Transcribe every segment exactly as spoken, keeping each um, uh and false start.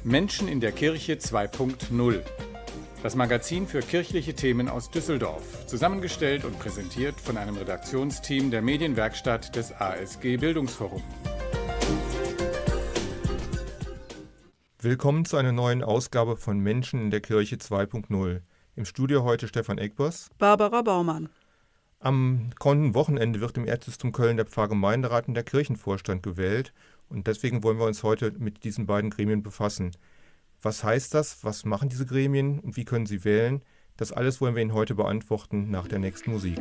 Menschen in der Kirche zwei Punkt null. Das Magazin für kirchliche Themen aus Düsseldorf. Zusammengestellt und präsentiert von einem Redaktionsteam der Medienwerkstatt des A S G Bildungsforum. Willkommen zu einer neuen Ausgabe von Menschen in der Kirche zwei Punkt null. Im Studio heute Stefan Eckbers. Barbara Baumann. Am kommenden Wochenende wird im Erzbistum Köln der Pfarrgemeinderat und der Kirchenvorstand gewählt. Und deswegen wollen wir uns heute mit diesen beiden Gremien befassen. Was heißt das? Was machen diese Gremien und wie können sie wählen? Das alles wollen wir Ihnen heute beantworten nach der nächsten Musik.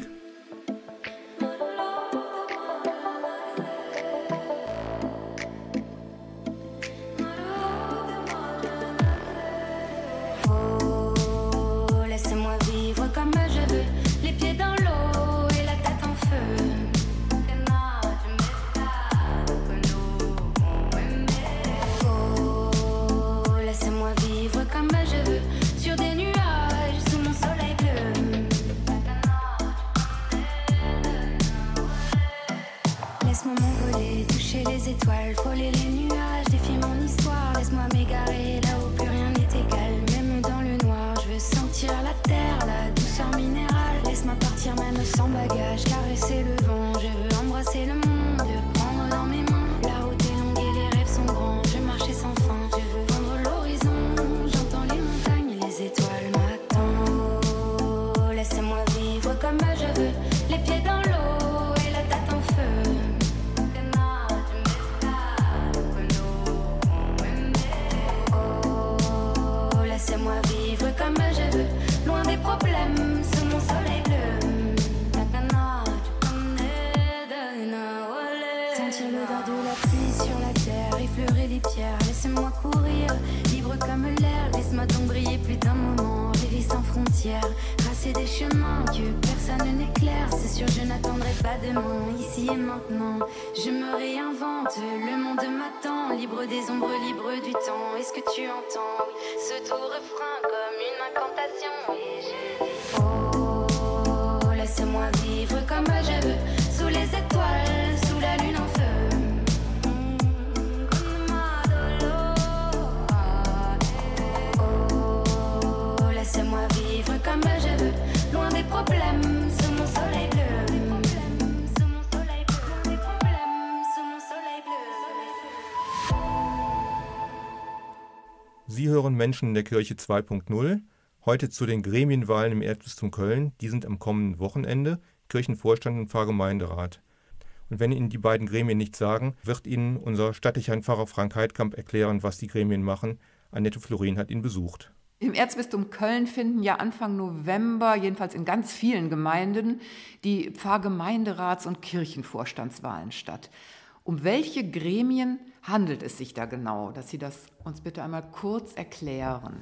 Sie hören Menschen in der Kirche zwei Punkt null. Heute zu den Gremienwahlen im Erzbistum Köln. Die sind am kommenden Wochenende. Kirchenvorstand und Pfarrgemeinderat. Und wenn Ihnen die beiden Gremien nichts sagen, wird Ihnen unser Stadtdechantpfarrer Frank Heidkamp erklären, was die Gremien machen. Annette Florin hat ihn besucht. Im Erzbistum Köln finden ja Anfang November, jedenfalls in ganz vielen Gemeinden, die Pfarrgemeinderats- und Kirchenvorstandswahlen statt. Um welche Gremien handelt es sich da genau? Dass Sie das uns bitte einmal kurz erklären.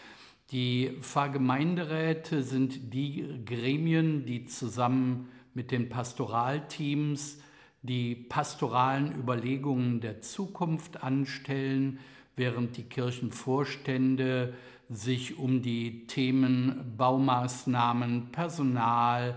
Die Pfarrgemeinderäte sind die Gremien, die zusammen mit den Pastoralteams die pastoralen Überlegungen der Zukunft anstellen, während die Kirchenvorstände sich um die Themen Baumaßnahmen, Personal,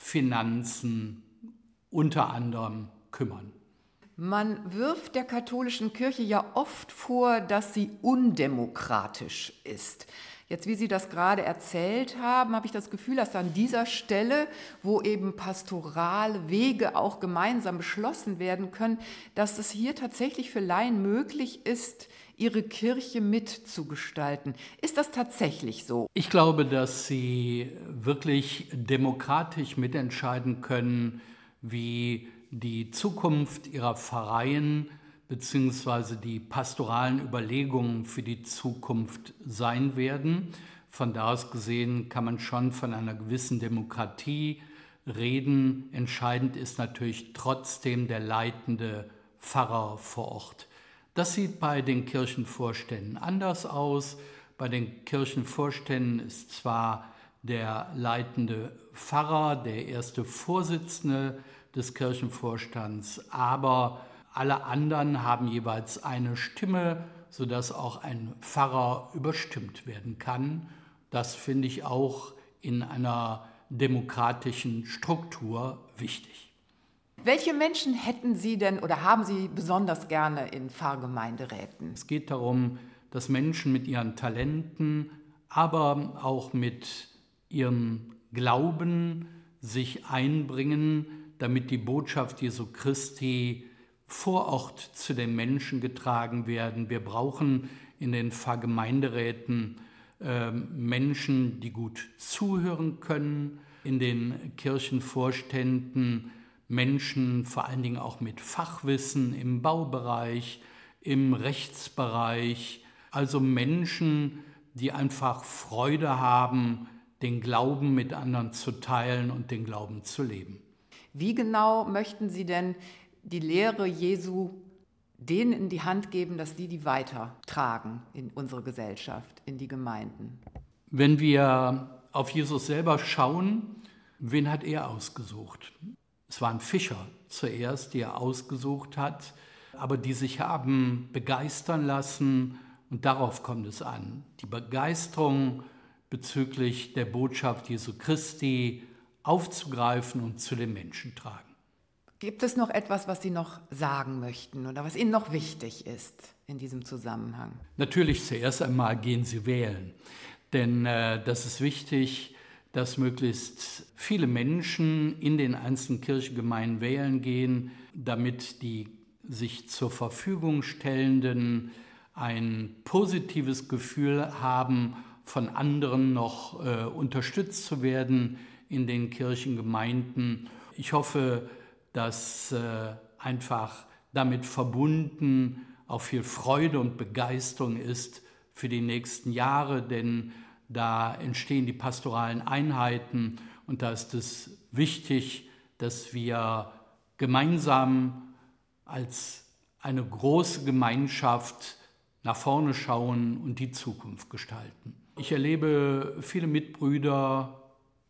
Finanzen unter anderem kümmern. Man wirft der katholischen Kirche ja oft vor, dass sie undemokratisch ist. Jetzt, wie Sie das gerade erzählt haben, habe ich das Gefühl, dass an dieser Stelle, wo eben pastorale Wege auch gemeinsam beschlossen werden können, dass es hier tatsächlich für Laien möglich ist, ihre Kirche mitzugestalten. Ist das tatsächlich so? Ich glaube, dass Sie wirklich demokratisch mitentscheiden können, wie die Zukunft ihrer Pfarreien bzw. die pastoralen Überlegungen für die Zukunft sein werden. Von da aus gesehen kann man schon von einer gewissen Demokratie reden. Entscheidend ist natürlich trotzdem der leitende Pfarrer vor Ort. Das sieht bei den Kirchenvorständen anders aus. Bei den Kirchenvorständen ist zwar der leitende Pfarrer der erste Vorsitzende des Kirchenvorstands, aber alle anderen haben jeweils eine Stimme, sodass auch ein Pfarrer überstimmt werden kann. Das finde ich auch in einer demokratischen Struktur wichtig. Welche Menschen hätten Sie denn oder haben Sie besonders gerne in Pfarrgemeinderäten? Es geht darum, dass Menschen mit ihren Talenten, aber auch mit ihrem Glauben sich einbringen, damit die Botschaft Jesu Christi vor Ort zu den Menschen getragen werden. Wir brauchen in den Pfarrgemeinderäten äh, Menschen, die gut zuhören können, in den Kirchenvorständen Menschen, vor allen Dingen auch mit Fachwissen im Baubereich, im Rechtsbereich, also Menschen, die einfach Freude haben, den Glauben mit anderen zu teilen und den Glauben zu leben. Wie genau möchten Sie denn die Lehre Jesu denen in die Hand geben, dass die die weitertragen in unsere Gesellschaft, in die Gemeinden? Wenn wir auf Jesus selber schauen, wen hat er ausgesucht? Es waren Fischer zuerst, die er ausgesucht hat, aber die sich haben begeistern lassen, und darauf kommt es an. Die Begeisterung bezüglich der Botschaft Jesu Christi aufzugreifen und zu den Menschen tragen. Gibt es noch etwas, was Sie noch sagen möchten oder was Ihnen noch wichtig ist in diesem Zusammenhang? Natürlich zuerst einmal gehen Sie wählen, denn äh, das ist wichtig, dass möglichst viele Menschen in den einzelnen Kirchengemeinden wählen gehen, damit die sich zur Verfügung stellenden ein positives Gefühl haben, von anderen noch äh, unterstützt zu werden in den Kirchengemeinden. Ich hoffe, dass äh, einfach damit verbunden auch viel Freude und Begeisterung ist für die nächsten Jahre, denn da entstehen die pastoralen Einheiten und da ist es wichtig, dass wir gemeinsam als eine große Gemeinschaft nach vorne schauen und die Zukunft gestalten. Ich erlebe viele Mitbrüder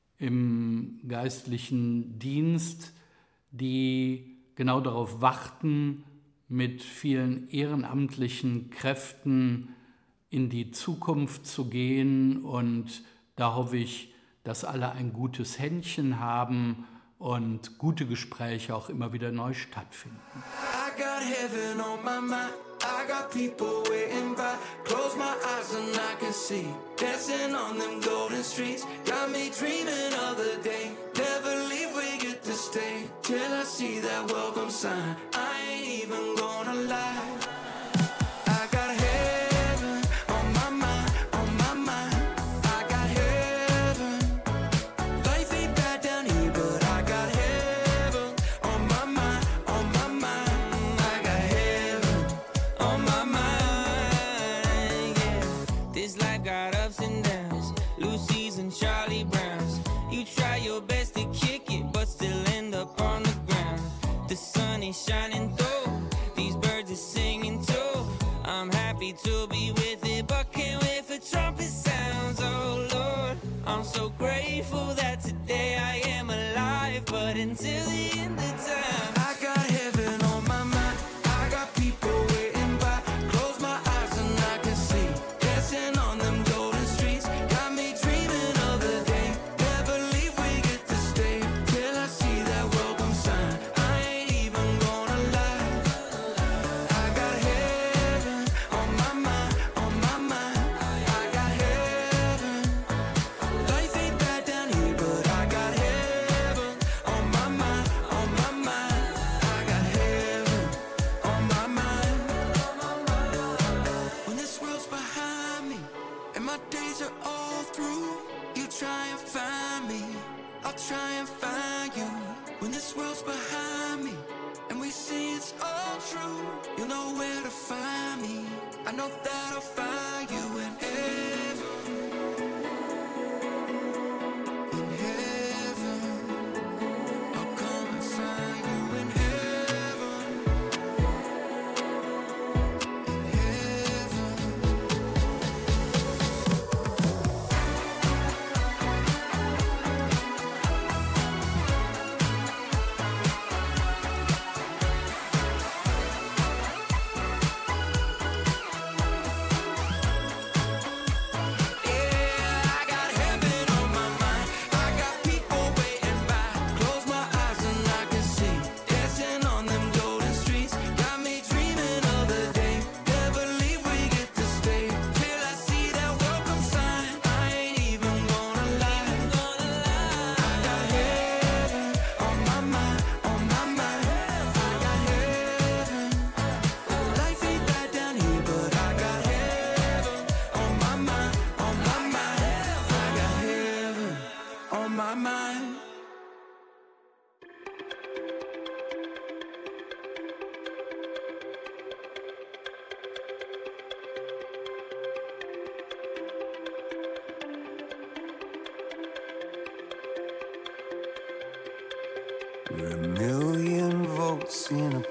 im geistlichen Dienst, die genau darauf warten, mit vielen ehrenamtlichen Kräften in die Zukunft zu gehen. Und da hoffe ich, dass alle ein gutes Händchen haben und gute Gespräche auch immer wieder neu stattfinden. I got heaven on my mind. I got people waiting by. Close my eyes and I can see. Dancing on them golden streets. Got me dreaming of the day. Never leave, we get to stay. Till I see that welcome sign. I ain't even gonna lie. I got heaven on my mind, on my mind. I got heaven. Life ain't bad down here, but I got heaven on my mind, on my mind. I got heaven on my mind, yeah. This life got ups and downs, Lucy's and Charlie Brown's. You try your best to kick it, but still end up on the ground. The sun is shining through, these birds are singing too. I'm happy to be with it, but can't wait for trumpet sounds. Oh Lord, I'm so grateful that today I am alive, but until the end of time, I got heaven on my mind. I got people waiting by. Close my eyes and I can see. Dancing on them golden streets. Got me dreaming of the day. Never leave, we get to stay. Till I see that welcome sign. I ain't even gonna lie. I got heaven on my mind, on my mind. I got heaven. Life ain't bad down here, but I got heaven on my mind, on my mind. I got heaven on my mind. When this world's behind me and my days are all through, you try and find me, I'll try and find you. When this world's behind me and we see it's all true, you'll know where to find me. I know that I'll find you in heaven. In heaven, I'll come and find you in heaven. In heaven.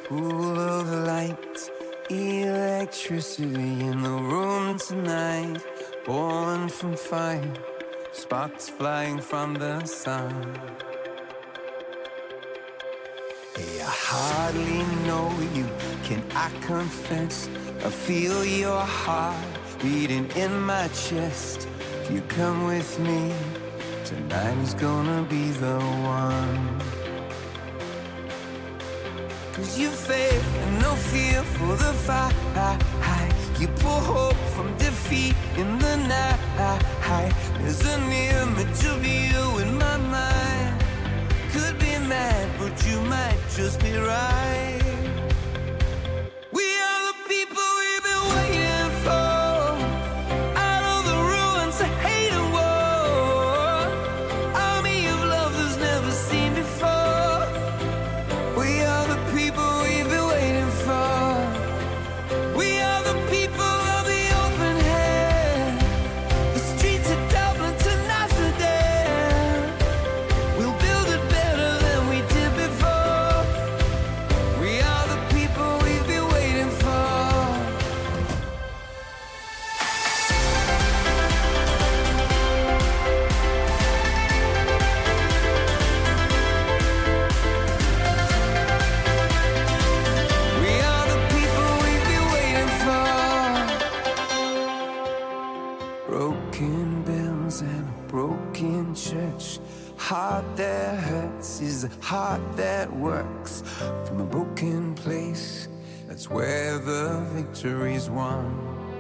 pool of light, electricity in the room tonight, born from fire, sparks flying from the sun. Hey, I hardly know you, can I confess? I feel your heart beating in my chest. If you come with me, tonight is gonna be the one. Cause you faith and no fear for the fight. You pull hope from defeat in the night. There's an image of you in my mind. Could be mad, but you might just be right. We are the people we've been waiting for. Out of the ruins of hate and war, army of love that's never seen before. We are the people we've been waiting for. We are the people of the open hand. The streets of Dublin to Amsterdam. We'll build it better than we did before. We are the people we've been waiting for. We are the people we've been waiting for. Broken bells and a broken church. Heart that hurts is a heart that works. From a broken place, that's where the victory's won.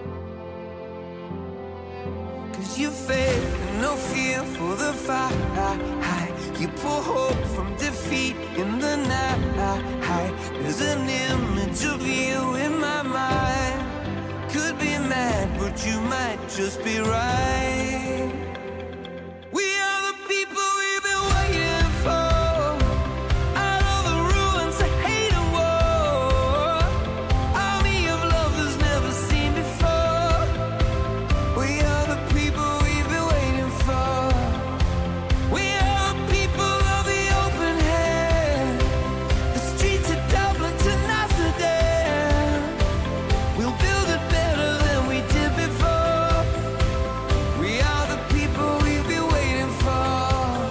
Cause you faith and no fear for the fight. You pull hope from defeat in the night. There's an image of you in my mind. Could be mad, but you might just be right. We are the people we've been waiting for. Out of the ruins of hate and war, army of love that's never seen before. We are the people we've been waiting for. We are the people of the open hand. The streets of Dublin to Amsterdam. We'll build it better than we did before. We are the people we've been waiting for.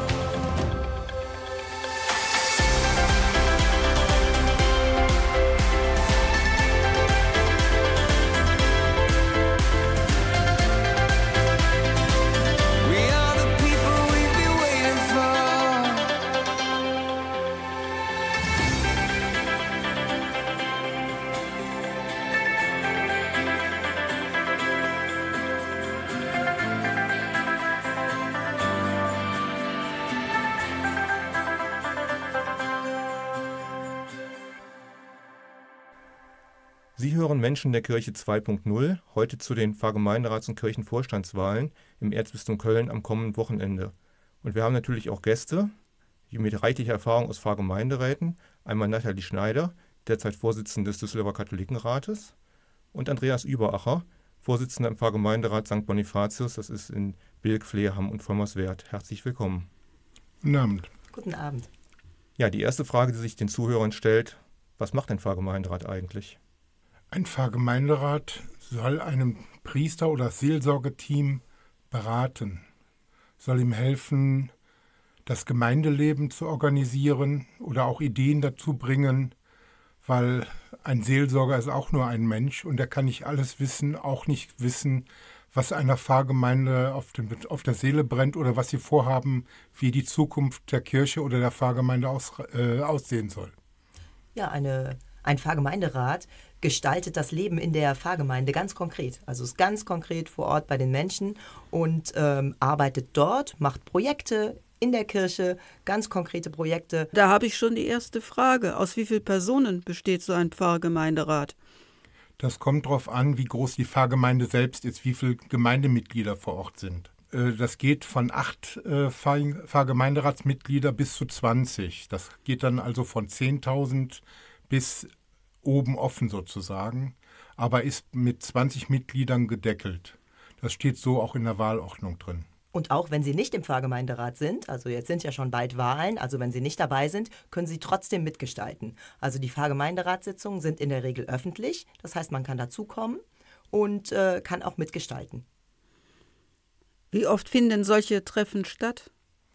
We are the people we've been waiting for. Sie hören Menschen der Kirche zwei Punkt null, heute zu den Pfarrgemeinderats- und Kirchenvorstandswahlen im Erzbistum Köln am kommenden Wochenende. Und wir haben natürlich auch Gäste, die mit reichlicher Erfahrung aus Pfarrgemeinderäten, einmal Nathalie Schneider, derzeit Vorsitzende des Düsseldorfer Katholikenrates, und Andreas Überacher, Vorsitzender im Pfarrgemeinderat Sankt Bonifatius, das ist in Bilk, Fleham und Vollmerswerth. Herzlich willkommen. Guten Abend. Guten Abend. Ja, die erste Frage, die sich den Zuhörern stellt: Was macht ein Pfarrgemeinderat eigentlich? Ein Pfarrgemeinderat soll einem Priester oder Seelsorgeteam beraten, soll ihm helfen, das Gemeindeleben zu organisieren oder auch Ideen dazu bringen, weil ein Seelsorger ist auch nur ein Mensch und er kann nicht alles wissen, auch nicht wissen, was einer Pfarrgemeinde auf, dem, auf der Seele brennt oder was sie vorhaben, wie die Zukunft der Kirche oder der Pfarrgemeinde aus, äh, aussehen soll. Ja, eine, ein Pfarrgemeinderat gestaltet das Leben in der Pfarrgemeinde ganz konkret. Also ist ganz konkret vor Ort bei den Menschen und ähm, arbeitet dort, macht Projekte in der Kirche, ganz konkrete Projekte. Da habe ich schon die erste Frage. Aus wie vielen Personen besteht so ein Pfarrgemeinderat? Das kommt darauf an, wie groß die Pfarrgemeinde selbst ist, wie viele Gemeindemitglieder vor Ort sind. Das geht von acht Pfarrgemeinderatsmitglieder bis zu zwanzig. Das geht dann also von zehntausend bis oben offen sozusagen, aber ist mit zwanzig Mitgliedern gedeckelt. Das steht so auch in der Wahlordnung drin. Und auch wenn Sie nicht im Pfarrgemeinderat sind, also jetzt sind ja schon bald Wahlen, also wenn Sie nicht dabei sind, können Sie trotzdem mitgestalten. Also die Pfarrgemeinderatssitzungen sind in der Regel öffentlich, das heißt, man kann dazukommen und äh, kann auch mitgestalten. Wie oft finden solche Treffen statt?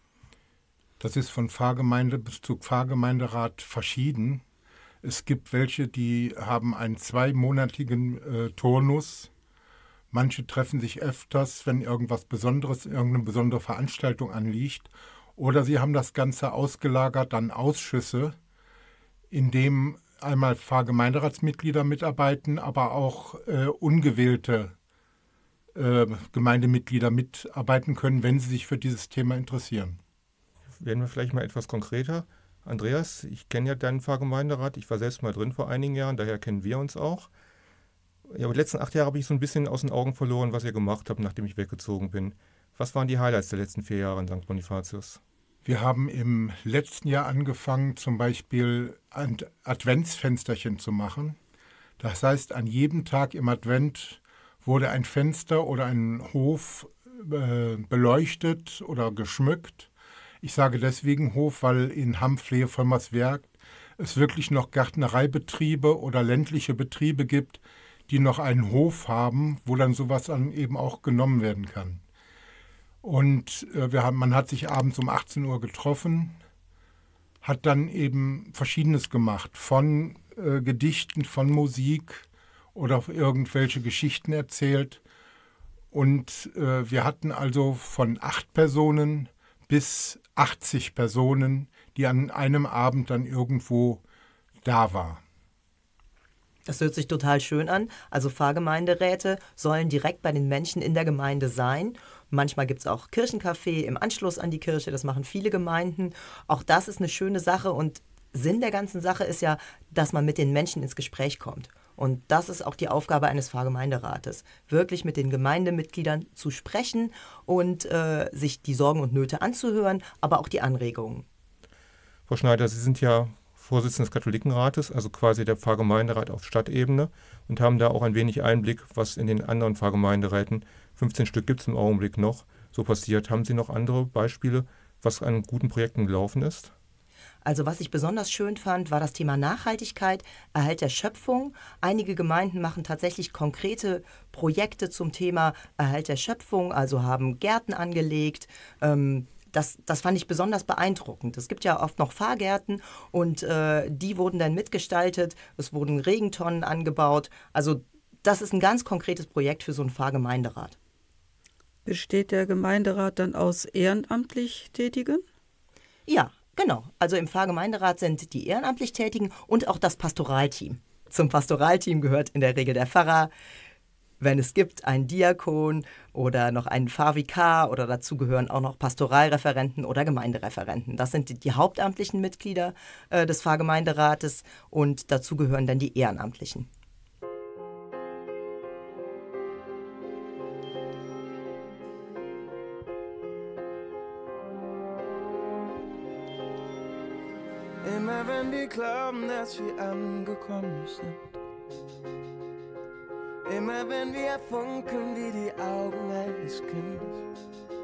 Das ist von Pfarrgemeinde bis zu Pfarrgemeinderat verschieden. Es gibt welche, die haben einen zweimonatigen äh, Turnus. Manche treffen sich öfters, wenn irgendwas Besonderes, irgendeine besondere Veranstaltung anliegt. Oder sie haben das Ganze ausgelagert an Ausschüsse, in dem einmal Pfarrgemeinderatsmitglieder mitarbeiten, aber auch äh, ungewählte äh, Gemeindemitglieder mitarbeiten können, wenn sie sich für dieses Thema interessieren. Werden wir vielleicht mal etwas konkreter. Andreas, ich kenne ja deinen Pfarrgemeinderat. Ich war selbst mal drin vor einigen Jahren, daher kennen wir uns auch. Ja, aber die letzten acht Jahre habe ich so ein bisschen aus den Augen verloren, was ihr gemacht habt, nachdem ich weggezogen bin. Was waren die Highlights der letzten vier Jahre in Sankt Bonifatius? Wir haben im letzten Jahr angefangen, zum Beispiel ein Adventsfensterchen zu machen. Das heißt, an jedem Tag im Advent wurde ein Fenster oder ein Hof äh, beleuchtet oder geschmückt. Ich sage deswegen Hof, weil in Hamm-Flehe-Vollmerswerk es wirklich noch Gärtnereibetriebe oder ländliche Betriebe gibt, die noch einen Hof haben, wo dann sowas dann eben auch genommen werden kann. Und äh, wir haben, man hat sich abends um achtzehn Uhr getroffen, hat dann eben Verschiedenes gemacht, von äh, Gedichten, von Musik oder irgendwelche Geschichten erzählt. Und äh, wir hatten also von acht Personen bis achtzig Personen, die an einem Abend dann irgendwo da waren. Das hört sich total schön an. Also Pfarrgemeinderäte sollen direkt bei den Menschen in der Gemeinde sein. Manchmal gibt es auch Kirchencafé im Anschluss an die Kirche. Das machen viele Gemeinden. Auch das ist eine schöne Sache. Und Sinn der ganzen Sache ist ja, dass man mit den Menschen ins Gespräch kommt. Und das ist auch die Aufgabe eines Pfarrgemeinderates, wirklich mit den Gemeindemitgliedern zu sprechen und äh, sich die Sorgen und Nöte anzuhören, aber auch die Anregungen. Frau Schneider, Sie sind ja Vorsitzende des Katholikenrates, also quasi der Pfarrgemeinderat auf Stadtebene und haben da auch ein wenig Einblick, was in den anderen Pfarrgemeinderäten, fünfzehn Stück gibt es im Augenblick noch, so passiert. Haben Sie noch andere Beispiele, was an guten Projekten gelaufen ist? Also was ich besonders schön fand, war das Thema Nachhaltigkeit, Erhalt der Schöpfung. Einige Gemeinden machen tatsächlich konkrete Projekte zum Thema Erhalt der Schöpfung, also haben Gärten angelegt. Ähm, das, das fand ich besonders beeindruckend. Es gibt ja oft noch Pfarrgärten und äh, die wurden dann mitgestaltet. Es wurden Regentonnen angebaut. Also das ist ein ganz konkretes Projekt für so einen Pfarrgemeinderat. Besteht der Gemeinderat dann aus ehrenamtlich Tätigen? Ja, genau. Also im Pfarrgemeinderat sind die ehrenamtlich Tätigen und auch das Pastoralteam. Zum Pastoralteam gehört in der Regel der Pfarrer, wenn es gibt, einen Diakon oder noch einen Pfarrvikar oder dazu gehören auch noch Pastoralreferenten oder Gemeindereferenten. Das sind die, die hauptamtlichen Mitglieder äh, des Pfarrgemeinderates und dazu gehören dann die Ehrenamtlichen. Immer wenn wir glauben, dass wir angekommen sind. Immer wenn wir funkeln wie die Augen eines Kindes.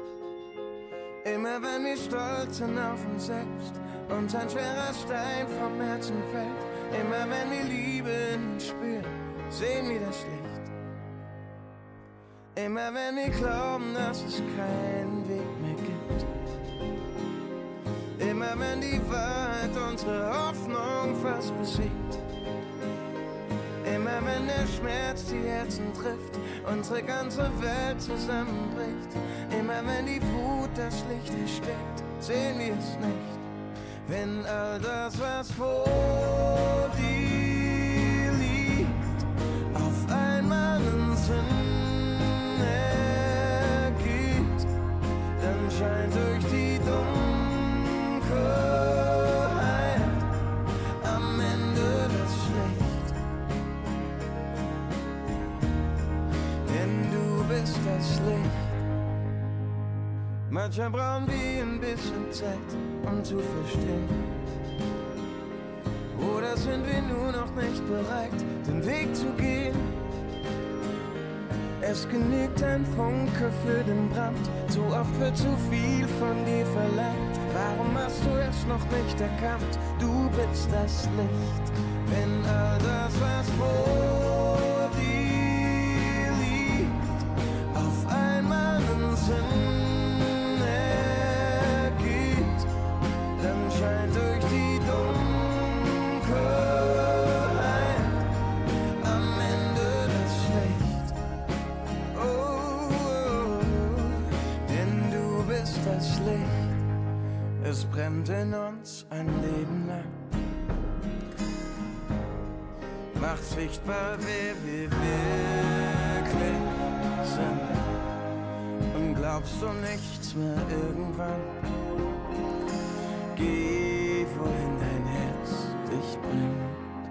Immer wenn wir stolz sind auf uns selbst und ein schwerer Stein vom Herzen fällt. Immer wenn wir Liebe in uns spüren, sehen wir das Licht. Immer wenn wir glauben, dass es keinen Weg mehr gibt. Immer wenn die Wahrheit unsere Hoffnung fast besiegt. Immer wenn der Schmerz die Herzen trifft, unsere ganze Welt zusammenbricht. Immer wenn die Wut das Licht erstickt, sehen wir es nicht. Wenn all das, was vor dir liegt, auf einmal einen Sinn ergibt, dann scheint durch die Dunkelheit am Ende das Licht. Denn du bist das Licht. Manchmal brauchen wir ein bisschen Zeit, um zu verstehen. Oder sind wir nur noch nicht bereit, den Weg zu gehen? Es genügt ein Funke für den Brand. Zu oft wird zu viel von dir verlangt. Warum hast du es noch nicht erkannt? Du bist das Licht. Wenn all das, was vor dir liegt, auf einmal einen Sinn ergibt, dann scheint durch die Dunkelheit am Ende das Licht. Oh, oh, denn du bist das Licht. Es brennt in uns ein Leben lang. Macht sichtbar, wer wir wirklich sind. Und glaubst du nichts mehr irgendwann? Geh, wohin dein Herz dich bringt.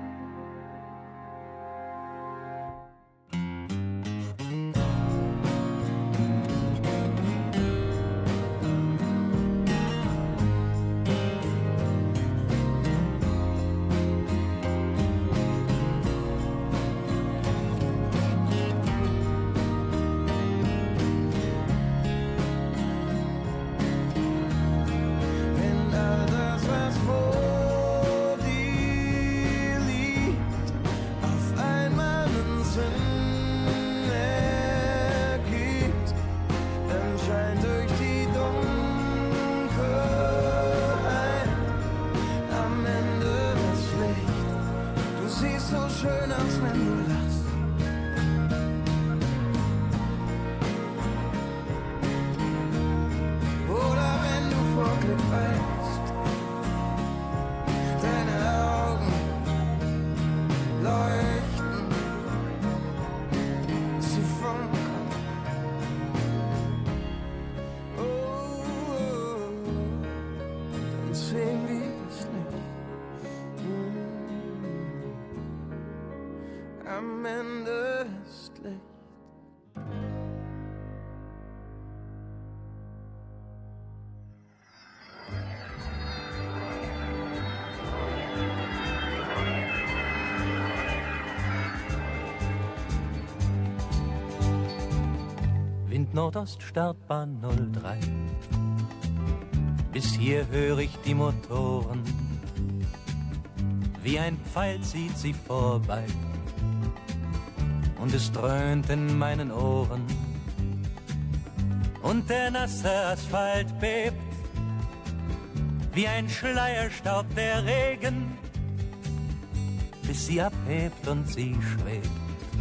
Am Ende ist Licht. Wind Nordost, Startbahn null drei. Bis hier höre ich die Motoren. Wie ein Pfeil zieht sie vorbei. Und es dröhnt in meinen Ohren. Und der nasse Asphalt bebt, wie ein Schleierstaub der Regen, bis sie abhebt und sie schwebt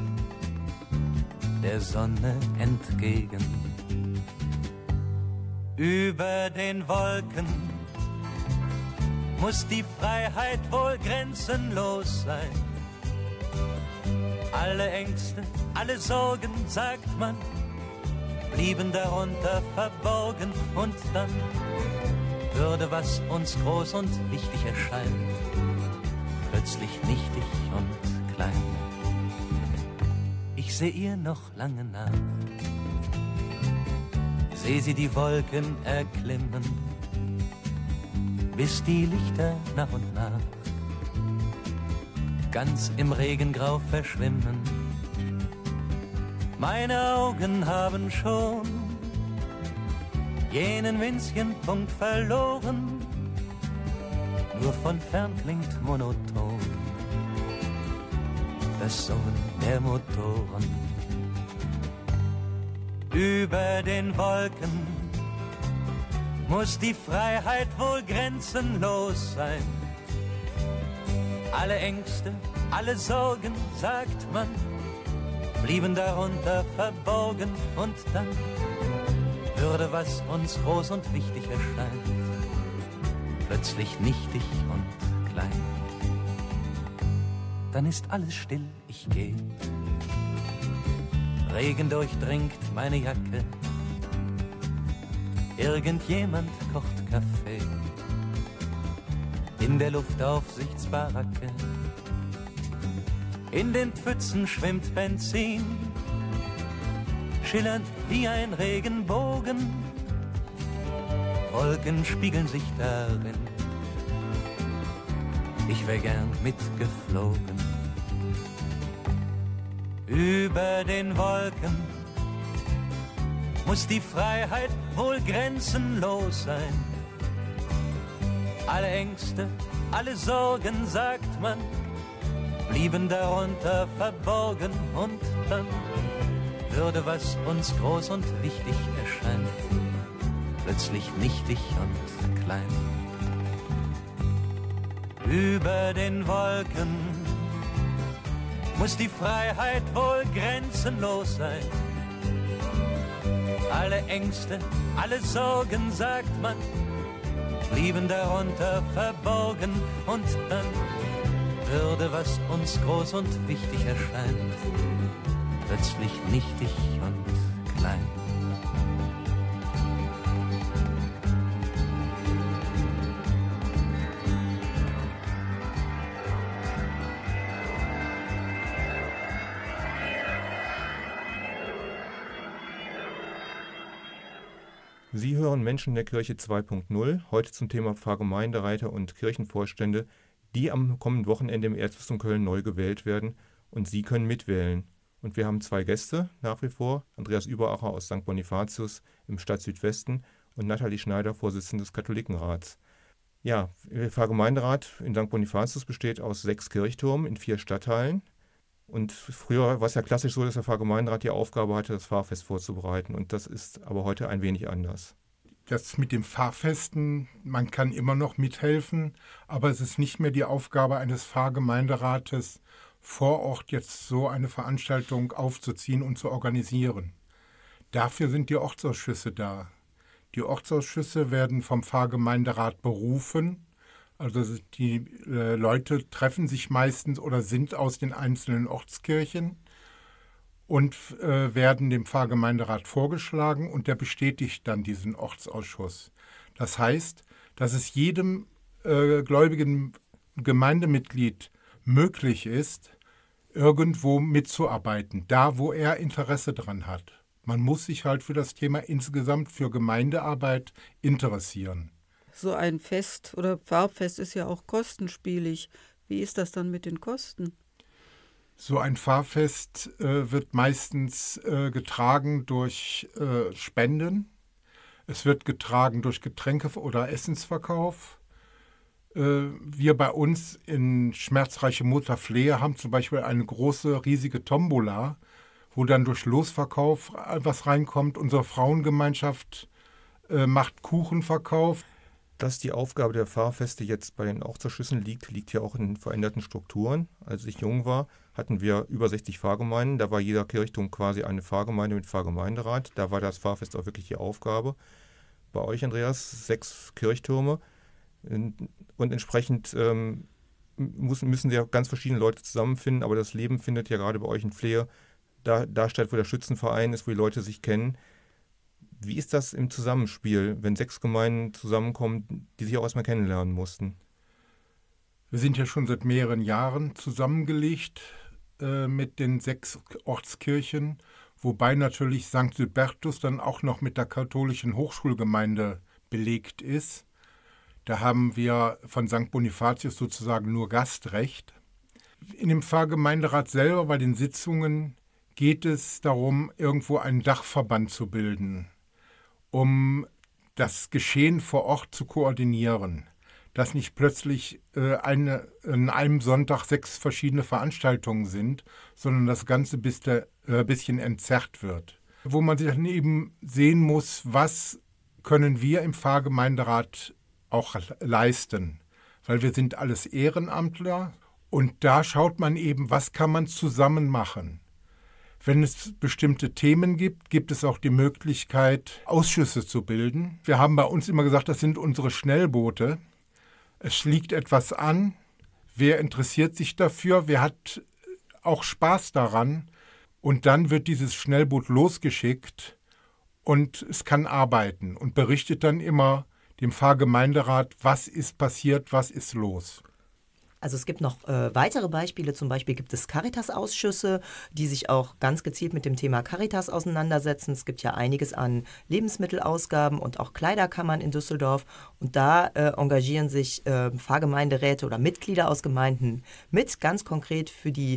der Sonne entgegen. Über den Wolken muss die Freiheit wohl grenzenlos sein. Alle Ängste, alle Sorgen, sagt man, blieben darunter verborgen. Und dann würde, was uns groß und wichtig erscheint, plötzlich nichtig und klein. Ich seh ihr noch lange nach, seh sie die Wolken erklimmen, bis die Lichter nach und nach ganz im Regengrau verschwimmen. Meine Augen haben schon jenen winzigen Punkt verloren, nur von fern klingt monoton das Summen der Motoren. Über den Wolken muss die Freiheit wohl grenzenlos sein. Alle Ängste, alle Sorgen, sagt man, blieben darunter verborgen. Und dann würde, was uns groß und wichtig erscheint, plötzlich nichtig und klein. Dann ist alles still, ich geh. Regen durchdringt meine Jacke. Irgendjemand kocht Kaffee in der Luftaufsichtsbaracke. In den Pfützen schwimmt Benzin, schillernd wie ein Regenbogen. Wolken spiegeln sich darin. Ich wär gern mitgeflogen. Über den Wolken muss die Freiheit wohl grenzenlos sein. Alle Ängste, alle Sorgen, sagt man, blieben darunter verborgen und dann würde, was uns groß und wichtig erscheint, plötzlich nichtig und klein. Über den Wolken muss die Freiheit wohl grenzenlos sein. Alle Ängste, alle Sorgen, sagt man, blieben darunter verborgen und dann würde, was uns groß und wichtig erscheint, plötzlich nichtig und klein. Sie hören Menschen der Kirche zwei Punkt null, heute zum Thema Pfarrgemeinderäte und Kirchenvorstände, die am kommenden Wochenende im Erzbistum Köln neu gewählt werden, und Sie können mitwählen. Und wir haben zwei Gäste nach wie vor, Andreas Überacher aus Sankt Bonifatius im Stadtsüdwesten und Nathalie Schneider, Vorsitzende des Katholikenrats. Ja, der Pfarrgemeinderat in Sankt Bonifatius besteht aus sechs Kirchtürmen in vier Stadtteilen. Und früher war es ja klassisch so, dass der Pfarrgemeinderat die Aufgabe hatte, das Pfarrfest vorzubereiten. Und das ist aber heute ein wenig anders. Das mit dem Pfarrfesten, man kann immer noch mithelfen, aber es ist nicht mehr die Aufgabe eines Pfarrgemeinderates, vor Ort jetzt so eine Veranstaltung aufzuziehen und zu organisieren. Dafür sind die Ortsausschüsse da. Die Ortsausschüsse werden vom Pfarrgemeinderat berufen. Also die äh, Leute treffen sich meistens oder sind aus den einzelnen Ortskirchen und äh, werden dem Pfarrgemeinderat vorgeschlagen und der bestätigt dann diesen Ortsausschuss. Das heißt, dass es jedem äh, gläubigen Gemeindemitglied möglich ist, irgendwo mitzuarbeiten, da wo er Interesse dran hat. Man muss sich halt für das Thema insgesamt für Gemeindearbeit interessieren. So ein Fest oder Pfarrfest ist ja auch kostenspielig. Wie ist das dann mit den Kosten? So ein Pfarrfest äh, wird meistens äh, getragen durch äh, Spenden. Es wird getragen durch Getränke- oder Essensverkauf. Äh, wir bei uns in Schmerzreiche Mutterflehe haben zum Beispiel eine große, riesige Tombola, wo dann durch Losverkauf was reinkommt. Unsere Frauengemeinschaft äh, macht Kuchenverkauf. Dass die Aufgabe der Pfarrfeste jetzt bei den Ortsausschüssen liegt, liegt ja auch in veränderten Strukturen. Als ich jung war, hatten wir über sechzig Pfarrgemeinden. Da war jeder Kirchturm quasi eine Pfarrgemeinde mit Pfarrgemeinderat. Da war das Pfarrfest auch wirklich die Aufgabe. Bei euch, Andreas, sechs Kirchtürme. Und entsprechend ähm, müssen, müssen ja ganz verschiedene Leute zusammenfinden. Aber das Leben findet ja gerade bei euch in Flehe da, da statt, wo der Schützenverein ist, wo die Leute sich kennen. Wie ist das im Zusammenspiel, wenn sechs Gemeinden zusammenkommen, die sich auch erstmal kennenlernen mussten? Wir sind ja schon seit mehreren Jahren zusammengelegt äh, mit den sechs Ortskirchen, wobei natürlich Sankt Sybertus dann auch noch mit der katholischen Hochschulgemeinde belegt ist. Da haben wir von Sankt Bonifatius sozusagen nur Gastrecht. In dem Pfarrgemeinderat selber bei den Sitzungen geht es darum, irgendwo einen Dachverband zu bilden, um das Geschehen vor Ort zu koordinieren, dass nicht plötzlich äh, eine, an einem Sonntag sechs verschiedene Veranstaltungen sind, sondern das Ganze bis ein äh, bisschen entzerrt wird. Wo man sich dann eben sehen muss, was können wir im Pfarrgemeinderat auch leisten, weil wir sind alles Ehrenamtler und da schaut man eben, was kann man zusammen machen. Wenn es bestimmte Themen gibt, gibt es auch die Möglichkeit, Ausschüsse zu bilden. Wir haben bei uns immer gesagt, das sind unsere Schnellboote. Es liegt etwas an. Wer interessiert sich dafür? Wer hat auch Spaß daran? Und dann wird dieses Schnellboot losgeschickt und es kann arbeiten und berichtet dann immer dem Pfarrgemeinderat, was ist passiert, was ist los. Also es gibt noch äh, weitere Beispiele, zum Beispiel gibt es Caritas-Ausschüsse, die sich auch ganz gezielt mit dem Thema Caritas auseinandersetzen. Es gibt ja einiges an Lebensmittelausgaben und auch Kleiderkammern in Düsseldorf und da äh, engagieren sich äh, Pfarrgemeinderäte oder Mitglieder aus Gemeinden mit, ganz konkret für die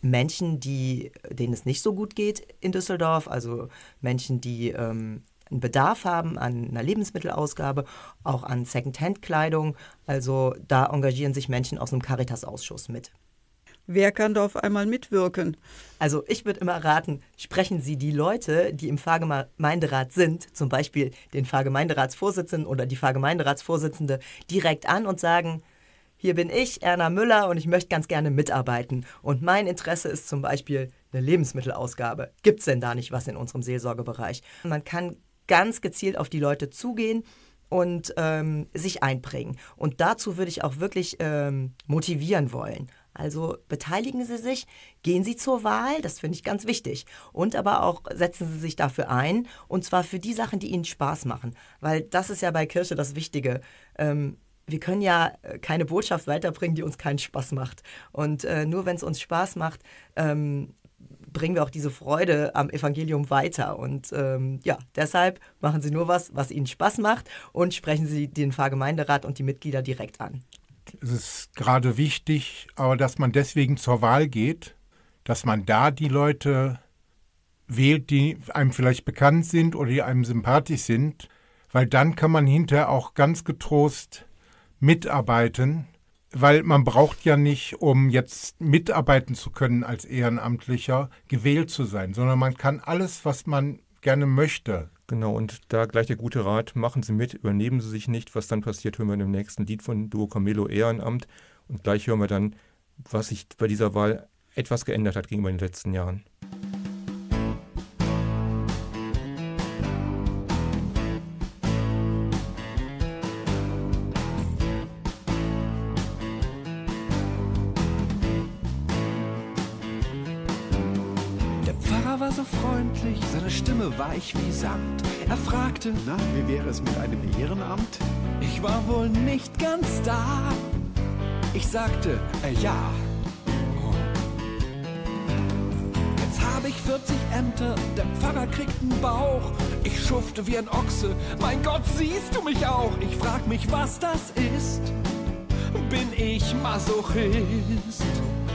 Menschen, die, denen es nicht so gut geht in Düsseldorf, also Menschen, die ähm, einen Bedarf haben an einer Lebensmittelausgabe, auch an Secondhand-Kleidung. Also da engagieren sich Menschen aus einem Caritas-Ausschuss mit. Wer kann da auf einmal mitwirken? Also ich würde immer raten, sprechen Sie die Leute, die im Pfarrgemeinderat sind, zum Beispiel den Pfarrgemeinderatsvorsitzenden oder die Pfarrgemeinderatsvorsitzende, direkt an und sagen, hier bin ich, Erna Müller, und ich möchte ganz gerne mitarbeiten. Und mein Interesse ist zum Beispiel eine Lebensmittelausgabe. Gibt es denn da nicht was in unserem Seelsorgebereich? Man kann ganz gezielt auf die Leute zugehen und ähm, sich einbringen. Und dazu würde ich auch wirklich ähm, motivieren wollen. Also beteiligen Sie sich, gehen Sie zur Wahl, das finde ich ganz wichtig. Und aber auch setzen Sie sich dafür ein, und zwar für die Sachen, die Ihnen Spaß machen. Weil das ist ja bei Kirche das Wichtige. Ähm, wir können ja keine Botschaft weiterbringen, die uns keinen Spaß macht. Und äh, nur wenn es uns Spaß macht, ähm, bringen wir auch diese Freude am Evangelium weiter. Und ähm, ja, deshalb machen Sie nur was, was Ihnen Spaß macht, und sprechen Sie den Pfarrgemeinderat und die Mitglieder direkt an. Es ist gerade wichtig, aber dass man deswegen zur Wahl geht, dass man da die Leute wählt, die einem vielleicht bekannt sind oder die einem sympathisch sind, weil dann kann man hinterher auch ganz getrost mitarbeiten, weil man braucht ja nicht, um jetzt mitarbeiten zu können als Ehrenamtlicher, gewählt zu sein, sondern man kann alles, was man gerne möchte. Genau, und da gleich der gute Rat, machen Sie mit, übernehmen Sie sich nicht. Was dann passiert, hören wir in dem nächsten Lied von Duo Camillo, Ehrenamt. Und gleich hören wir dann, was sich bei dieser Wahl etwas geändert hat gegenüber den letzten Jahren. War so freundlich, seine Stimme weich wie Sand. Er fragte, na, wie wäre es mit einem Ehrenamt? Ich war wohl nicht ganz da. Ich sagte, äh, ja. Oh. Jetzt habe ich vierzig Ämter, der Pfarrer kriegt einen Bauch. Ich schufte wie ein Ochse, mein Gott, siehst du mich auch? Ich frag mich, was das ist. Bin ich Masochist?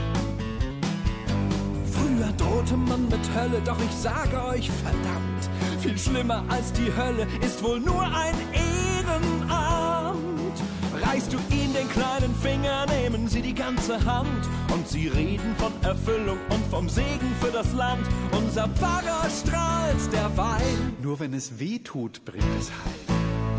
Früher drohte man mit Hölle, doch ich sage euch, verdammt, viel schlimmer als die Hölle ist wohl nur ein Ehrenamt. Reißt du ihn den kleinen Finger, nehmen sie die ganze Hand, und sie reden von Erfüllung und vom Segen für das Land. Unser Pfarrer strahlt derweil, nur wenn es weh tut, bringt es Heil.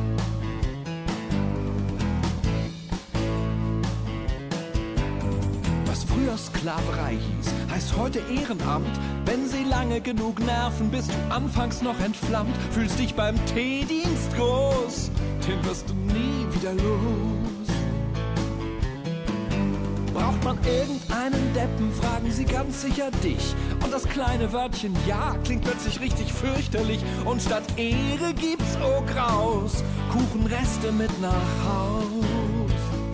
Früher Sklaverei hieß, heißt heute Ehrenamt. Wenn sie lange genug nerven, bist du anfangs noch entflammt. Fühlst dich beim T-Dienst groß, den wirst du nie wieder los. Braucht man irgendeinen Deppen, fragen sie ganz sicher dich. Und das kleine Wörtchen Ja klingt plötzlich richtig fürchterlich. Und statt Ehre gibt's oh Graus, Kuchenreste mit nach Haus.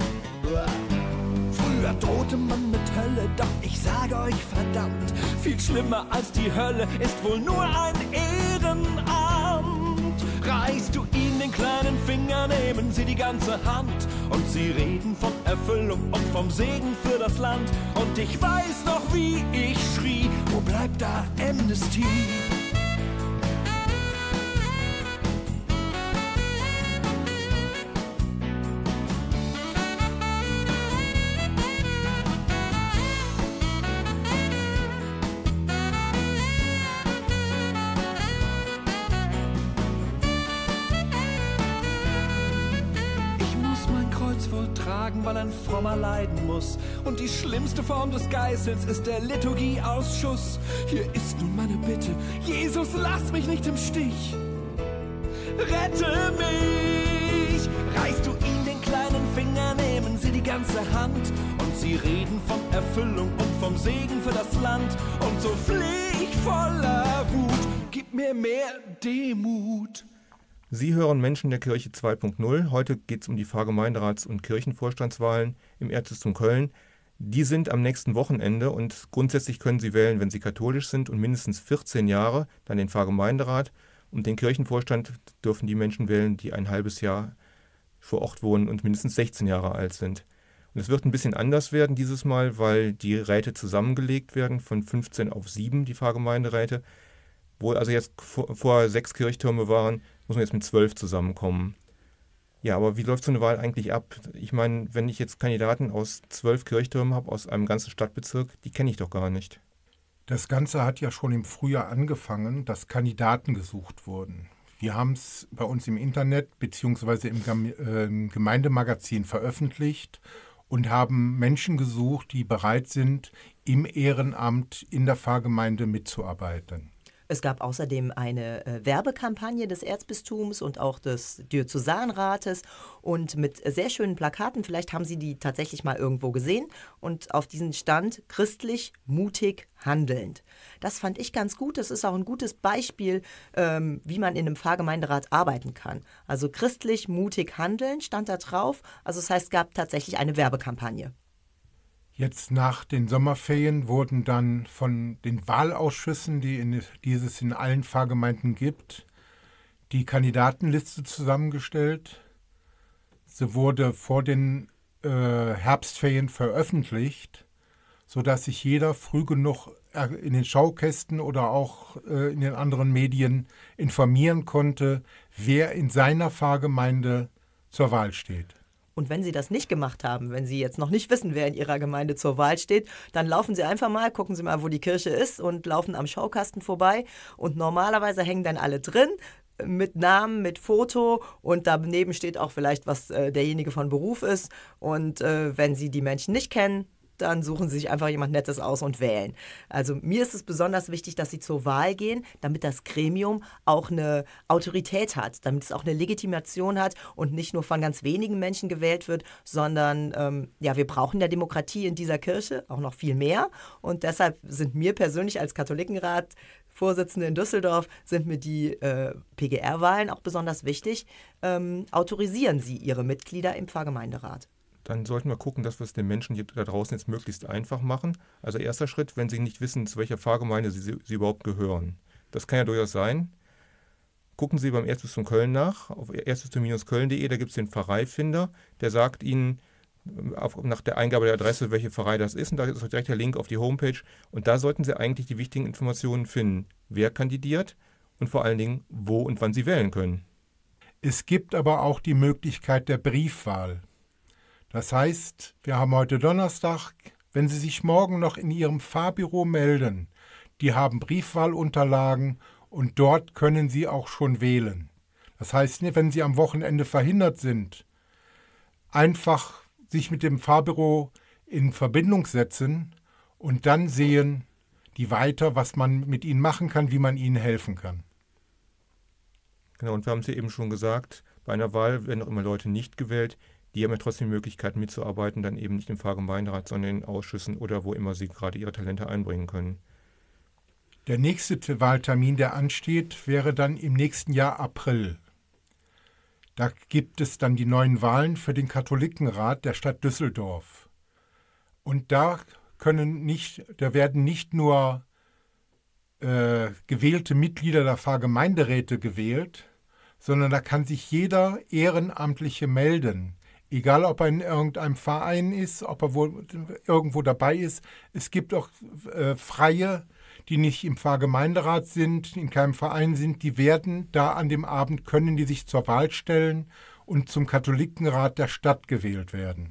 Früher drohte man mit Hölle, doch ich sage euch verdammt, viel schlimmer als die Hölle ist wohl nur ein Ehrenamt. Reißt du ihnen den kleinen Finger, nehmen sie die ganze Hand, und sie reden von Erfüllung und vom Segen für das Land. Und ich weiß noch, wie ich schrie, wo bleibt da Amnesty? Weil ein Frommer leiden muss. Und die schlimmste Form des Geißels ist der Liturgieausschuss. Hier ist nun meine Bitte, Jesus, lass mich nicht im Stich. Rette mich! Reißt du ihn den kleinen Finger, nehmen sie die ganze Hand, und sie reden von Erfüllung und vom Segen für das Land. Und so fleh ich voller Wut, gib mir mehr Demut. Sie hören Menschen der Kirche zwei Punkt null. Heute geht es um die Pfarrgemeinderats- und Kirchenvorstandswahlen im Erzbistum Köln. Die sind am nächsten Wochenende, und grundsätzlich können Sie wählen, wenn Sie katholisch sind und mindestens vierzehn Jahre, dann den Pfarrgemeinderat. Und den Kirchenvorstand dürfen die Menschen wählen, die ein halbes Jahr vor Ort wohnen und mindestens sechzehn Jahre alt sind. Und es wird ein bisschen anders werden dieses Mal, weil die Räte zusammengelegt werden, von fünfzehn auf sieben, die Pfarrgemeinderäte. Wo also jetzt vor, vor sechs Kirchtürme waren, muss man jetzt mit zwölf zusammenkommen. Ja, aber wie läuft so eine Wahl eigentlich ab? Ich meine, wenn ich jetzt Kandidaten aus zwölf Kirchtürmen habe, aus einem ganzen Stadtbezirk, die kenne ich doch gar nicht. Das Ganze hat ja schon im Frühjahr angefangen, dass Kandidaten gesucht wurden. Wir haben es bei uns im Internet bzw. im Gemeindemagazin veröffentlicht und haben Menschen gesucht, die bereit sind, im Ehrenamt in der Pfarrgemeinde mitzuarbeiten. Es gab außerdem eine äh, Werbekampagne des Erzbistums und auch des Diözesanrates und mit sehr schönen Plakaten. Vielleicht haben Sie die tatsächlich mal irgendwo gesehen. Und auf diesen stand christlich, mutig, handelnd. Das fand ich ganz gut. Das ist auch ein gutes Beispiel, ähm, wie man in einem Pfarrgemeinderat arbeiten kann. Also christlich, mutig, handelnd stand da drauf. Also das heißt, es gab tatsächlich eine Werbekampagne. Jetzt nach den Sommerferien wurden dann von den Wahlausschüssen, die, in, die es in allen Pfarrgemeinden gibt, die Kandidatenliste zusammengestellt. Sie wurde vor den äh, Herbstferien veröffentlicht, sodass sich jeder früh genug in den Schaukästen oder auch äh, in den anderen Medien informieren konnte, wer in seiner Pfarrgemeinde zur Wahl steht. Und wenn Sie das nicht gemacht haben, wenn Sie jetzt noch nicht wissen, wer in Ihrer Gemeinde zur Wahl steht, dann laufen Sie einfach mal, gucken Sie mal, wo die Kirche ist und laufen am Schaukasten vorbei. Und normalerweise hängen dann alle drin mit Namen, mit Foto und daneben steht auch vielleicht, was äh, derjenige von Beruf ist. Und äh, wenn Sie die Menschen nicht kennen, dann suchen Sie sich einfach jemand Nettes aus und wählen. Also mir ist es besonders wichtig, dass Sie zur Wahl gehen, damit das Gremium auch eine Autorität hat, damit es auch eine Legitimation hat und nicht nur von ganz wenigen Menschen gewählt wird, sondern ähm, ja, wir brauchen ja Demokratie in dieser Kirche, auch noch viel mehr. Und deshalb sind mir persönlich als Katholikenrat Vorsitzende in Düsseldorf, sind mir die äh, P G R-Wahlen auch besonders wichtig. Ähm, autorisieren Sie Ihre Mitglieder im Pfarrgemeinderat? Dann sollten wir gucken, dass wir es den Menschen da draußen jetzt möglichst einfach machen. Also erster Schritt, wenn sie nicht wissen, zu welcher Pfarrgemeinde sie, sie überhaupt gehören. Das kann ja durchaus sein. Gucken Sie beim Erzbistum Köln nach, auf erzbistum Bindestrich köln punkt de, da gibt es den Pfarreifinder, der sagt Ihnen auf, nach der Eingabe der Adresse, welche Pfarrei das ist. Und da ist auch direkt der Link auf die Homepage. Und da sollten Sie eigentlich die wichtigen Informationen finden, wer kandidiert und vor allen Dingen, wo und wann Sie wählen können. Es gibt aber auch die Möglichkeit der Briefwahl. Das heißt, wir haben heute Donnerstag, wenn Sie sich morgen noch in Ihrem Pfarrbüro melden, die haben Briefwahlunterlagen und dort können Sie auch schon wählen. Das heißt, wenn Sie am Wochenende verhindert sind, einfach sich mit dem Pfarrbüro in Verbindung setzen und dann sehen die weiter, was man mit ihnen machen kann, wie man ihnen helfen kann. Genau, und wir haben es ja eben schon gesagt, bei einer Wahl werden auch immer Leute nicht gewählt. Die haben ja trotzdem die Möglichkeit mitzuarbeiten, dann eben nicht im Pfarrgemeinderat, sondern in Ausschüssen oder wo immer sie gerade ihre Talente einbringen können. Der nächste Wahltermin, der ansteht, wäre dann im nächsten Jahr April. Da gibt es dann die neuen Wahlen für den Katholikenrat der Stadt Düsseldorf. Und da können nicht, da werden nicht nur äh, gewählte Mitglieder der Pfarrgemeinderäte gewählt, sondern da kann sich jeder Ehrenamtliche melden. Egal, ob er in irgendeinem Verein ist, ob er wo, irgendwo dabei ist. Es gibt auch äh, Freie, die nicht im Pfarrgemeinderat sind, in keinem Verein sind. Die werden da an dem Abend, können die sich zur Wahl stellen und zum Katholikenrat der Stadt gewählt werden.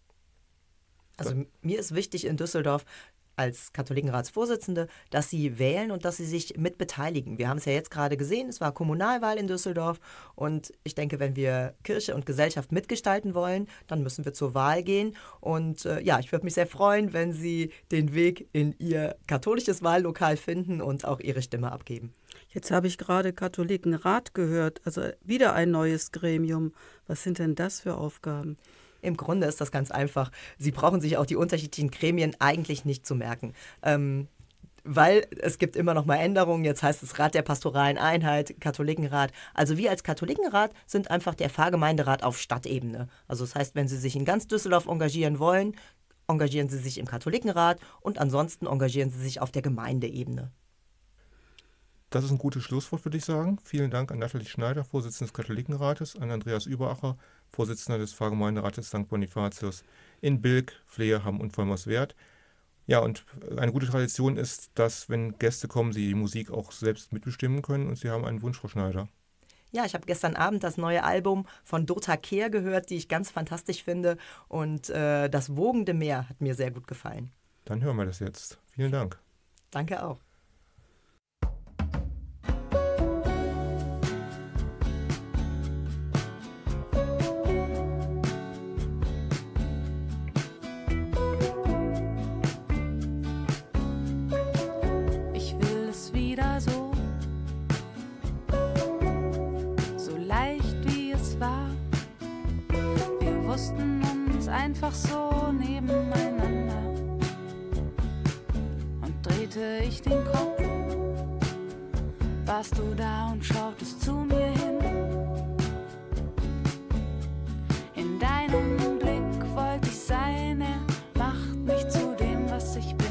Also mir ist wichtig in Düsseldorf, als Katholikenratsvorsitzende, dass sie wählen und dass sie sich mit beteiligen. Wir haben es ja jetzt gerade gesehen, es war Kommunalwahl in Düsseldorf und ich denke, wenn wir Kirche und Gesellschaft mitgestalten wollen, dann müssen wir zur Wahl gehen und äh, ja, ich würde mich sehr freuen, wenn Sie den Weg in Ihr katholisches Wahllokal finden und auch Ihre Stimme abgeben. Jetzt habe ich gerade Katholikenrat gehört, also wieder ein neues Gremium. Was sind denn das für Aufgaben? Im Grunde ist das ganz einfach. Sie brauchen sich auch die unterschiedlichen Gremien eigentlich nicht zu merken. Ähm, weil es gibt immer noch mal Änderungen. Jetzt heißt es Rat der pastoralen Einheit, Katholikenrat. Also wir als Katholikenrat sind einfach der Pfarrgemeinderat auf Stadtebene. Also das heißt, wenn Sie sich in ganz Düsseldorf engagieren wollen, engagieren Sie sich im Katholikenrat und ansonsten engagieren Sie sich auf der Gemeindeebene. Das ist ein gutes Schlusswort, würde ich sagen. Vielen Dank an Nathalie Schneider, Vorsitzende des Katholikenrates, an Andreas Überacher, Vorsitzender des Pfarrgemeinderates Sankt Bonifatius in Bilk, Flehe, Hamm und Vollmerswerth. Ja, und eine gute Tradition ist, dass, wenn Gäste kommen, sie die Musik auch selbst mitbestimmen können. Und Sie haben einen Wunsch, Frau Schneider. Ja, ich habe gestern Abend das neue Album von Dota Kehr gehört, die ich ganz fantastisch finde. Und äh, das wogende Meer hat mir sehr gut gefallen. Dann hören wir das jetzt. Vielen Dank. Danke auch. Einfach so nebeneinander und drehte ich den Kopf, warst du da und schautest zu mir hin. In deinem Blick wollte ich sein, er macht mich zu dem, was ich bin.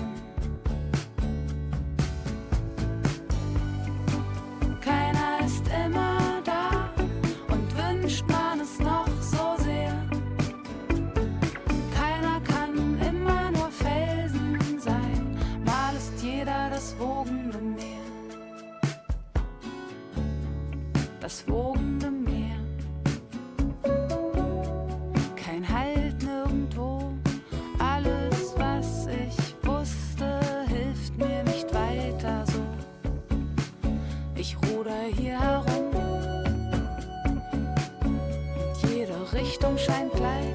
Keiner ist immer da und wünscht man es noch so sehr. Das wogende Meer, das wogende Meer, kein Halt nirgendwo, alles was ich wusste, hilft mir nicht weiter so. Ich ruder hier herum und jede Richtung scheint gleich.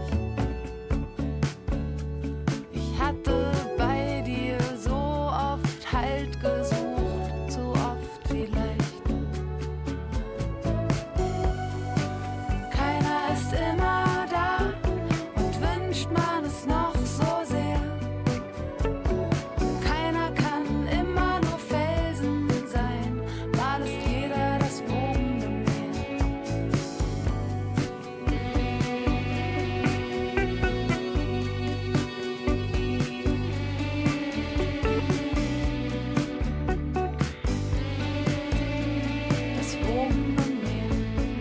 Ich hatte bei dir so oft Halt gesucht, zu oft vielleicht. Keiner ist immer da und wünscht man es noch so sehr. Keiner kann immer nur Felsen sein, mal ist jeder das wogende Meer. Das wogende Meer.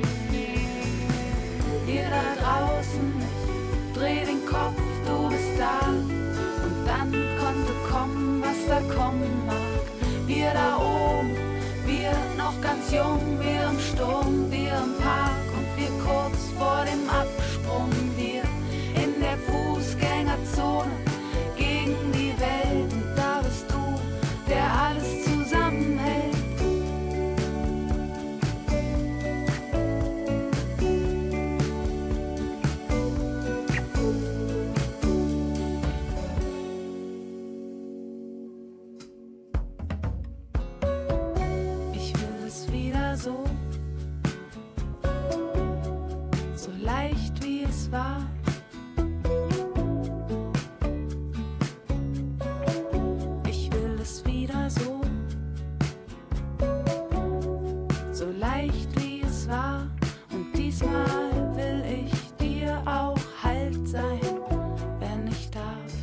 Hier da draußen, ich dreh den Kopf, du bist da. Und dann konnte kommen, was da kommen mag. Wir da oben, wir noch ganz jung, wir im Sturm, wir im Park und wir kurz vor dem Absprung. Wir in der Fußgängerzone gegen die Welt und da bist du, der alles zusammenhält. Ich will es wieder so, so leicht wie es war. Ich will es wieder so, so leicht wie es war. Und diesmal will ich dir auch Halt sein, wenn ich darf.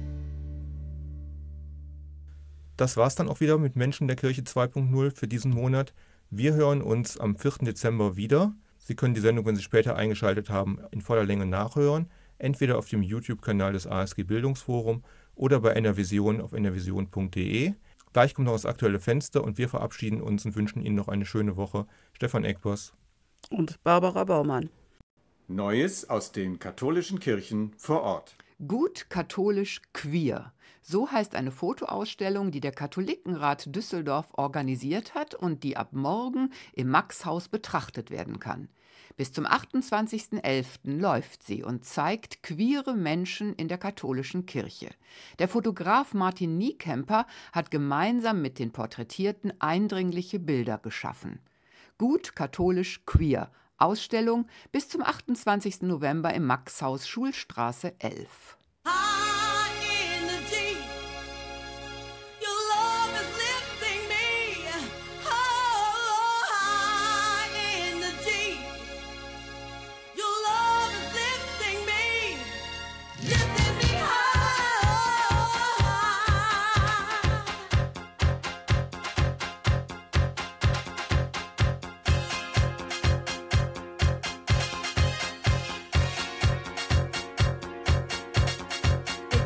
Das war's dann auch wieder mit Menschen der Kirche zwei Punkt null für diesen Monat. Wir hören uns am vierten Dezember wieder. Sie können die Sendung, wenn Sie später eingeschaltet haben, in voller Länge nachhören. Entweder auf dem YouTube-Kanal des A S G Bildungsforum oder bei enervision auf enervision punkt de. Gleich kommt noch das aktuelle Fenster und wir verabschieden uns und wünschen Ihnen noch eine schöne Woche. Stefan Eckbos und Barbara Baumann. Neues aus den katholischen Kirchen vor Ort. Gut katholisch queer. So heißt eine Fotoausstellung, die der Katholikenrat Düsseldorf organisiert hat und die ab morgen im Maxhaus betrachtet werden kann. Bis zum achtundzwanzigsten elften läuft sie und zeigt queere Menschen in der katholischen Kirche. Der Fotograf Martin Niekemper hat gemeinsam mit den Porträtierten eindringliche Bilder geschaffen. Gut katholisch queer. Ausstellung bis zum achtundzwanzigsten November im Maxhaus, Schulstraße elf.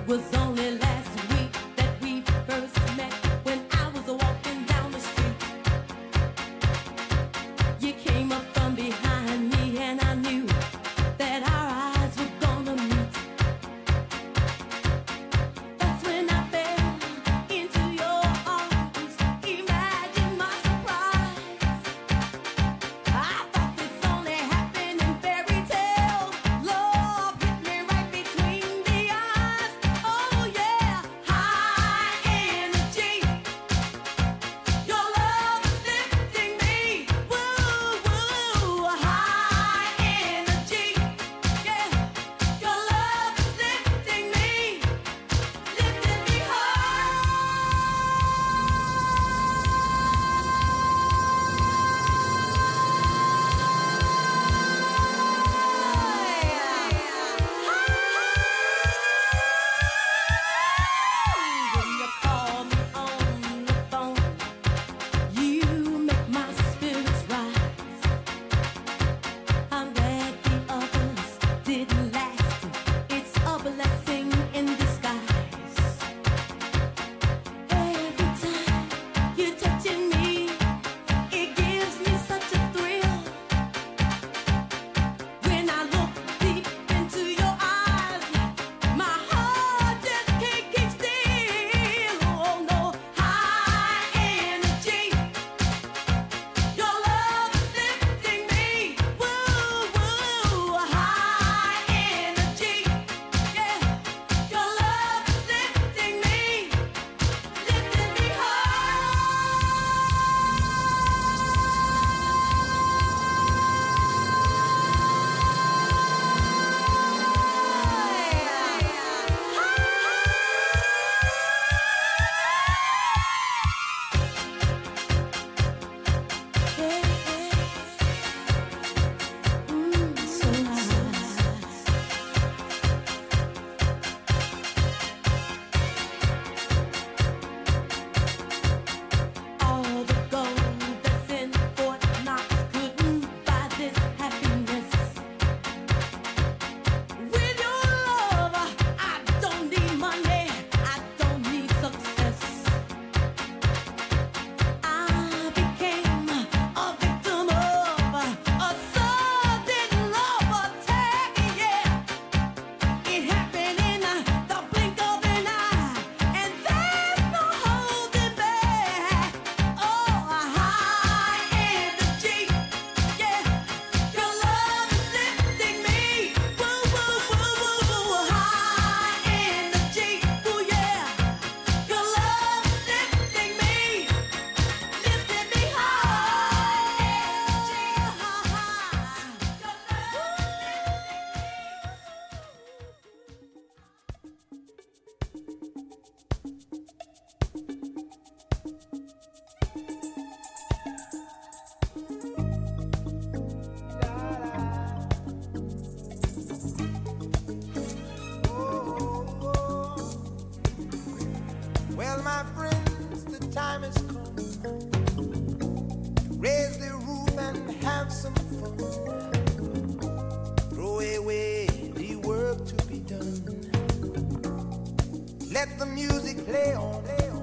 Let the music play on.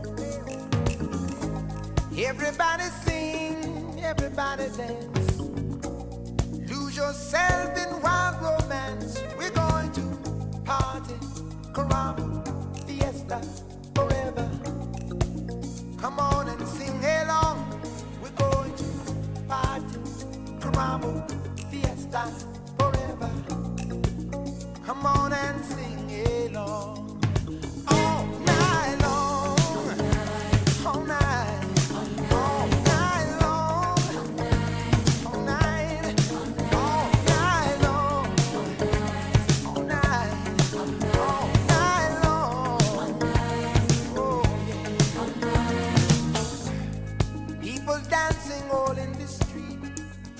Everybody sing, everybody dance. Lose yourself in wild romance. We're going to party, caramba, fiesta, forever. Come on and sing along. We're going to party, caramba, fiesta, forever. Come on and sing along. All night long, all night, all night long, all night, all night long, all night, all night long. Oh yeah. People dancing all in the street.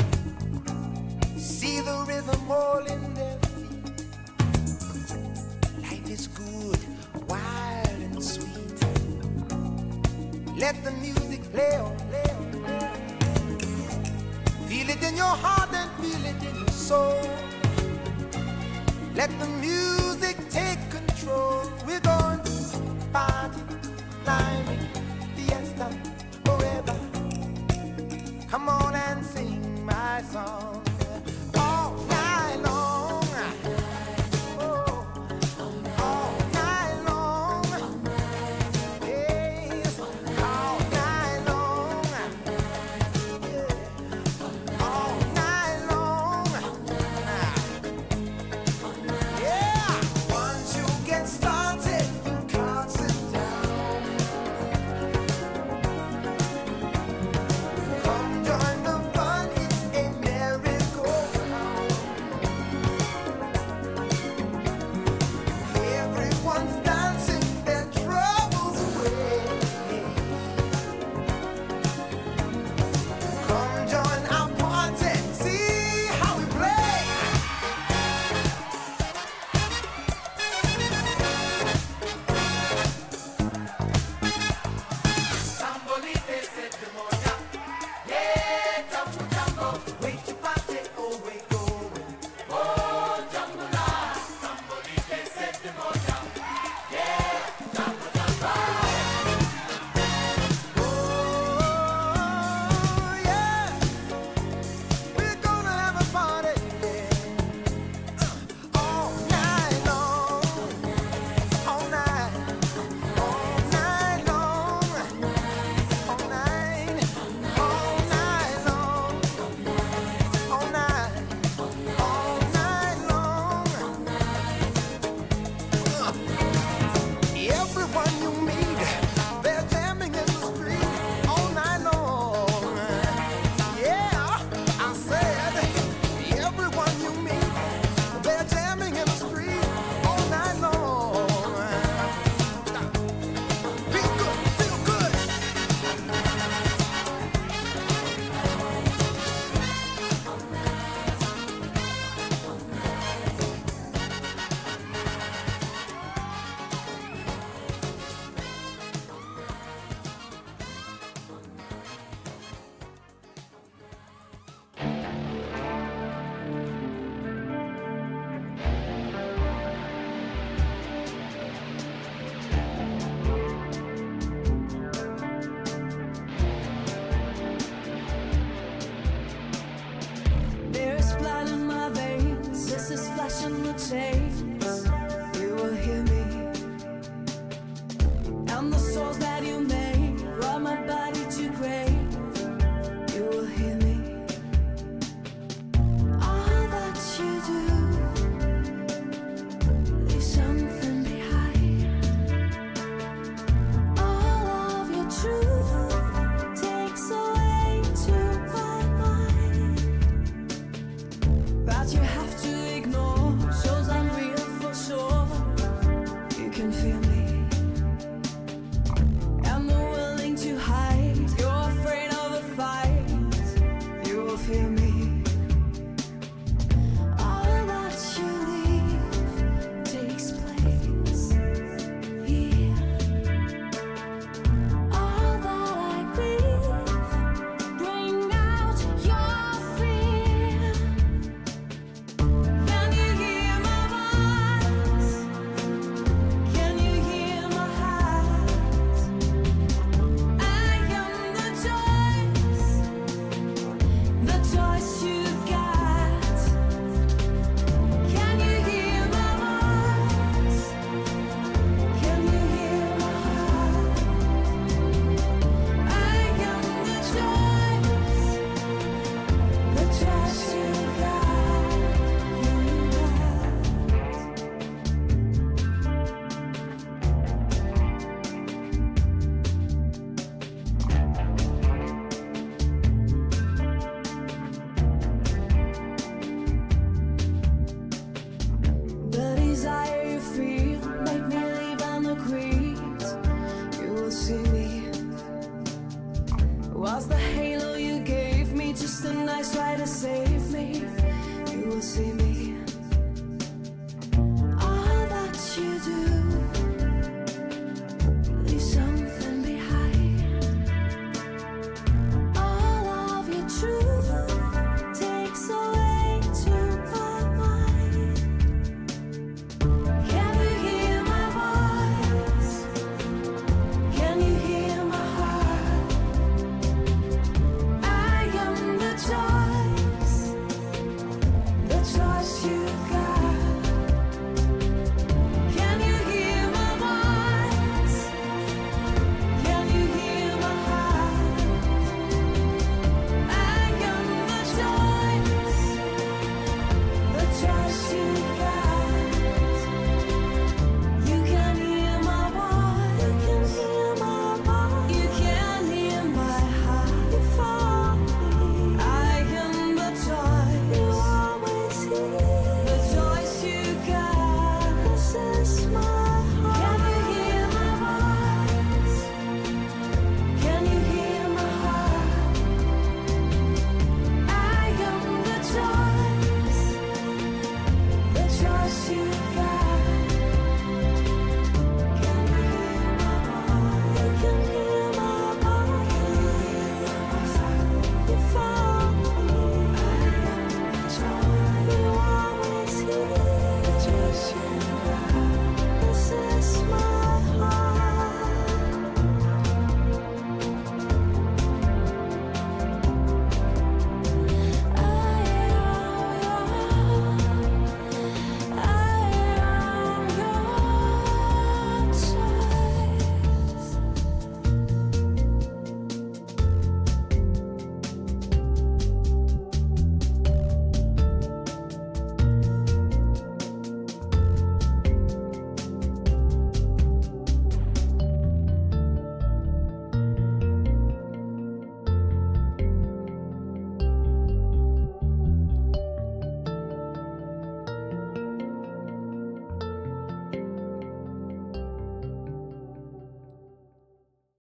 See the rhythm all in their feet. Life is good, wild and sweet. Let the music play on, play on, play on. Feel it in your heart and feel it in your soul. Let the music take control. We're going party, climbing, fiesta, forever. Come on and sing my song all night long. Oh, all night long. Yes, all night long. Yeah, all night long. Yeah, once you get started, you can't sit down. Come join the fun, it's a merry-go-round. Everyone's dancing their troubles away. Come join our party, see how we play. Sambolite se demonia, yeah, jumbo jumbo, wait to party, oh wait going, oh jumbo la. Sambolite se demonia, yeah, jumbo jumbo. Oh yeah, we're gonna have a party, yeah, all night long, all night, all night long. All night, all night long, all night, all night long. Everyone you meet, they're jamming in the street all night long. Yeah, I said, everyone you meet, they're jamming in the street all night long. Feel good, feel good. There's blood in my veins. This is flesh in the chains. You will hear me. And the souls that you made brought my body to grave. You will hear me. All that you do leave something behind. All of your truth takes away to my mind. That you have to ignore shows I'm real for sure. You can feel me. And they're willing to hide. You're afraid of a fight. You will feel me. All that you leave takes place here. All that I grieve bring out your fear. Can you hear my voice? Can you hear my heart? I am the choice, the choice you got. Can you hear my voice? Can you hear my heart? I am the choice, the choice you got. You The desire you feel make me leave on the creed. You will see me. Was the halo you gave me just a nice try to save me? You will see me.